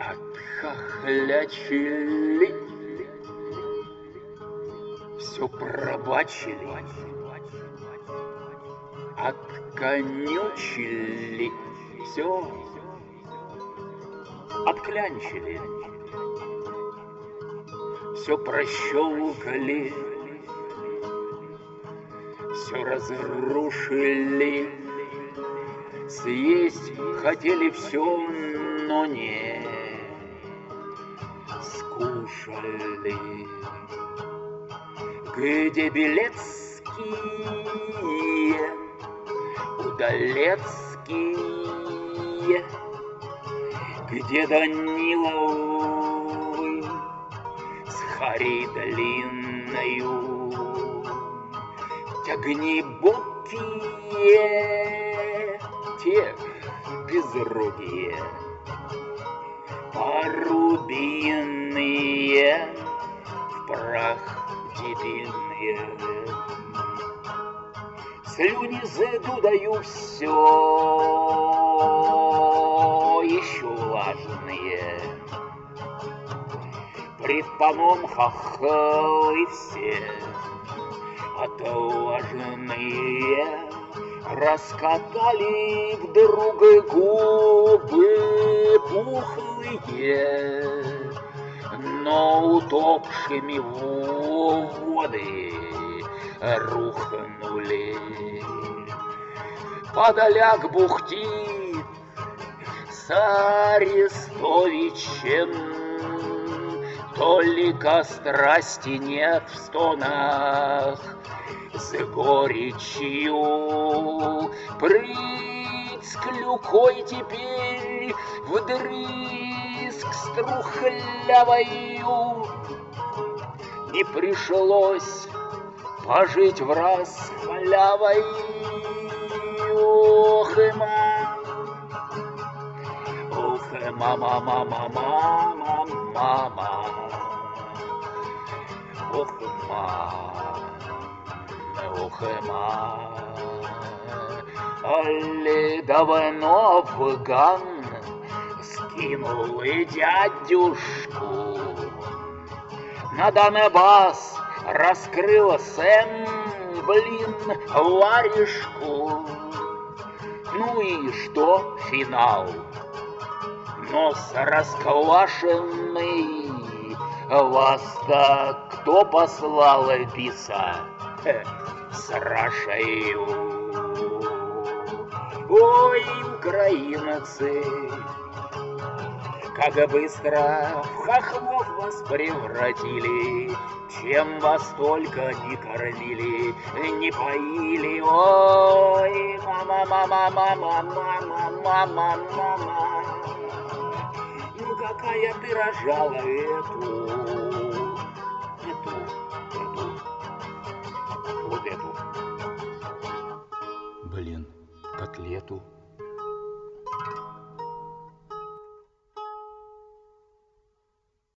Отхохлячили, все пробачили, отконючили, все отклянчили, все прощелкали, все разрушили, съесть хотели все, но не скушали. Где Белецкие, Удалецкие, где Даниловы с Харей длинною, тягнебокие, те безрогие, порубиные, в прах дебильные. Слюни задудаю все еще влажные. Пред паном хохлы все отважные раскатали вдруг губы пухлые, но утопшими в воды рухнули. Подоляк бухтит с Арестовичем, только страсти нет в стонах, с горечью прыть с клюкой теперь вдрызг с трухлявою. Не пришлось пожить враз халявой. Ох и мама, мама, мама, мама, ох и мама, ох и мама. Али давно Афган скинул и дядюшку, на Донбасс раскрыла Сэм, варежку. Ну и что финал? Нос расквашенный, вас-то кто послал писа с Рашею? Ой, украинцы, как быстро в хохлов вас превратили, чем вас только не кормили, не поили. Ой, мама, мама, мама, мама, мама, мама, ну какая ты рожала эту, вот эту. Блин, котлету.